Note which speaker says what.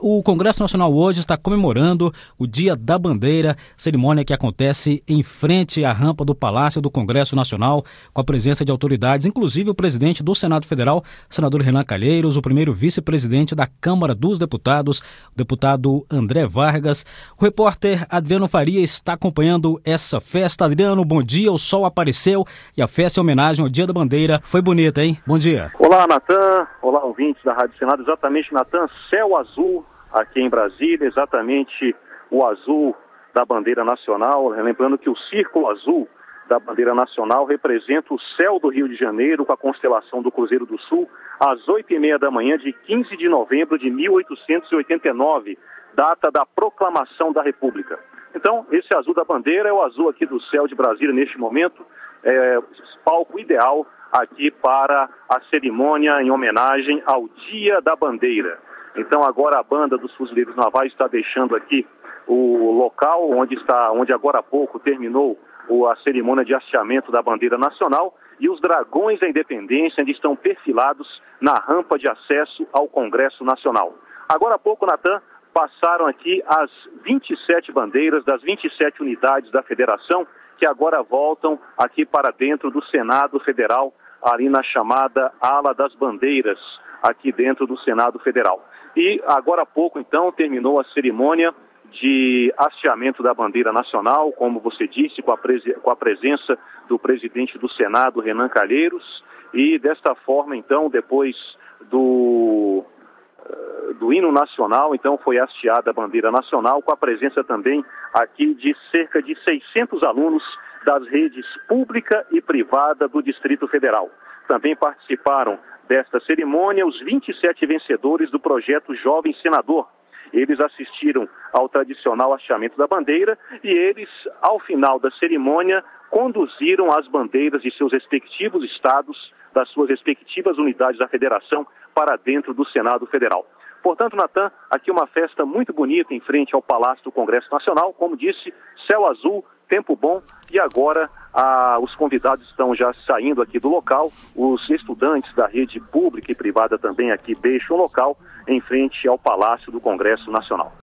Speaker 1: O Congresso Nacional hoje está comemorando o Dia da Bandeira, cerimônia que acontece em frente à rampa do Palácio do Congresso Nacional, com a presença de autoridades, inclusive o presidente do Senado Federal, senador Renan Calheiros, o primeiro vice-presidente da Câmara dos Deputados, o deputado André Vargas. O repórter Adriano Faria está acompanhando essa festa. Adriano, bom dia, o sol apareceu e a festa em homenagem ao Dia da Bandeira foi bonita, hein? Bom dia.
Speaker 2: Olá, Natan. Olá, ouvintes da Rádio Senado. Exatamente, Natan, céu azul aqui em Brasília, exatamente o azul da bandeira nacional. Lembrando que o círculo azul da bandeira nacional representa o céu do Rio de Janeiro com a constelação do Cruzeiro do Sul, às 8h30 da manhã de 15 de novembro de 1889, data da proclamação da República. Então, esse azul da bandeira é o azul aqui do céu de Brasília neste momento, palco ideal aqui para a cerimônia em homenagem ao Dia da Bandeira. Então agora a banda dos Fuzileiros Navais está deixando aqui o local onde agora há pouco terminou a cerimônia de hasteamento da bandeira nacional, e os dragões da independência ainda estão perfilados na rampa de acesso ao Congresso Nacional. Agora há pouco, Natan, passaram aqui as 27 bandeiras das 27 unidades da federação, que agora voltam aqui para dentro do Senado Federal, ali na chamada Ala das Bandeiras, aqui dentro do Senado Federal. E agora há pouco, então, terminou a cerimônia de hasteamento da bandeira nacional, como você disse, com a presença do presidente do Senado, Renan Calheiros, e desta forma, então, depois do hino nacional, então foi hasteada a bandeira nacional, com a presença também aqui de cerca de 600 alunos das redes pública e privada do Distrito Federal. Também participaram desta cerimônia os 27 vencedores do projeto Jovem Senador. Eles assistiram ao tradicional hasteamento da bandeira e eles, ao final da cerimônia, conduziram as bandeiras de seus respectivos estados, das suas respectivas unidades da federação, para dentro do Senado Federal. Portanto, Natan, aqui uma festa muito bonita em frente ao Palácio do Congresso Nacional. Como disse, céu azul, tempo bom, e agora os convidados estão já saindo aqui do local. Os estudantes da rede pública e privada também aqui deixam o local em frente ao Palácio do Congresso Nacional.